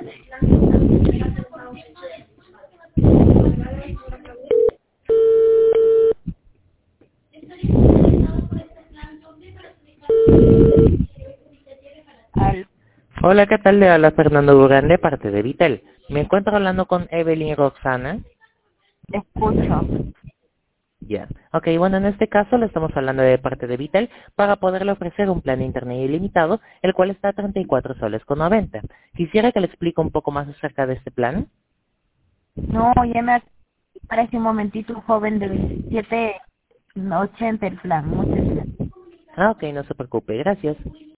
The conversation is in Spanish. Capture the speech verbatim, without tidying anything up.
Al, Hola, ¿qué tal? Le habla Fernando Durán de parte de Vitel. Me encuentro hablando con Evelyn y Roxana. te escucho. Ya. Ok, bueno, en este caso le estamos hablando de parte de Vitel para poderle ofrecer un plan de internet ilimitado, el cual está a treinta y cuatro soles con noventa. Quisiera que le explique un poco más acerca de este plan. No, ya me parece un momentito un joven de veintisiete ochenta el plan. Muchas gracias. Ah, ok, no se preocupe, gracias.